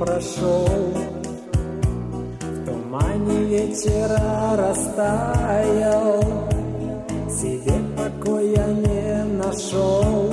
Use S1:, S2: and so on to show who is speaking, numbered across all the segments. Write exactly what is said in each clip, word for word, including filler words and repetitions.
S1: прошел, в тумане вечера растаял, себе покоя не нашел.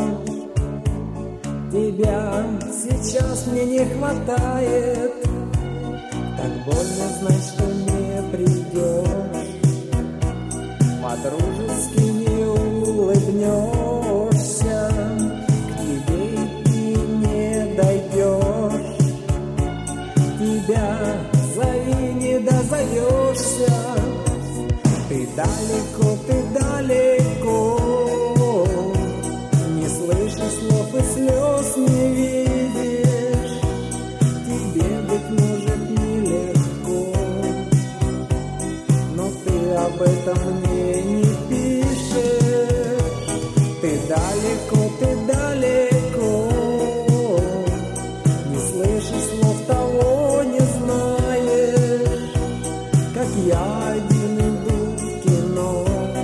S1: Тебя сейчас мне не хватает, так больно знать, что не придешь, по-дружески не улыбнешься, к тебе ты не дойдешь. Тебя зови, не дозовешься, ты далеко, ты далеко, не слышишь слов и слез не видишь. Тебе, быть может, нелегко, но ты об этом мне не пишешь. Ты далеко, ты далеко, не слышишь слов, того не знаешь, как я один иду в кино,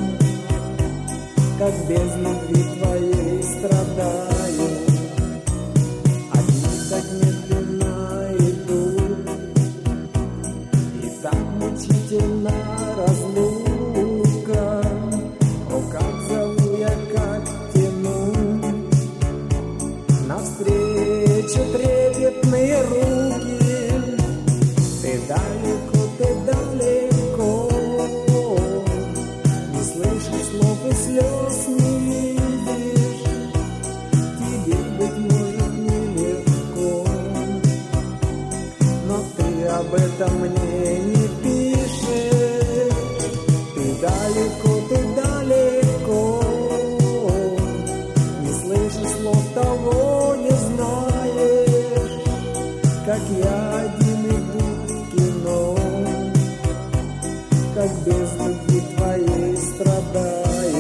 S1: как без любви твоей страдаю. Одни так медленно идут, и так мучительно разлука. О, как зову я, как тяну навстречу трепетные руки. Ты далеко, ты далеко, не слышишь слов и слез не видишь. Тебе, быть может, нелегко, но ты об этом мне не пишешь. Ты далеко, ты далеко, не слышишь слов, того не знаешь, как я один иду в кино, как без любви твоей страдаю.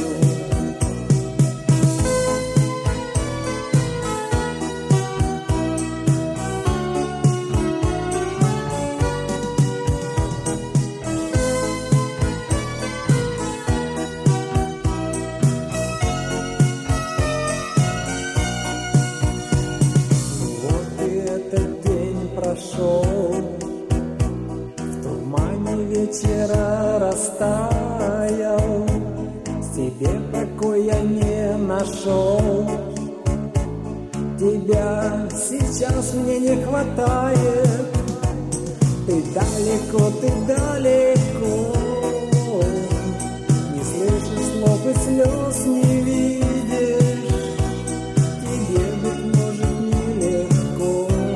S1: Вот и этот день прошел, в тумане вечера растаял, себе покоя не нашел. Тебя сейчас мне не хватает, ты далеко, ты далеко, не слышишь слов и слез не видишь. Тебе, быть может, нелегко,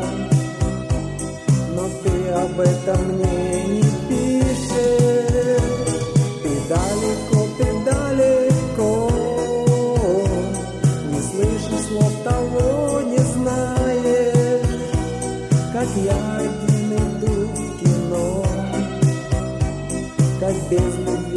S1: но ты об этом мне не пишешь. Ты далеко, ты далеко, не слышишь слов, того не знаешь, как я один иду в кино, как без любви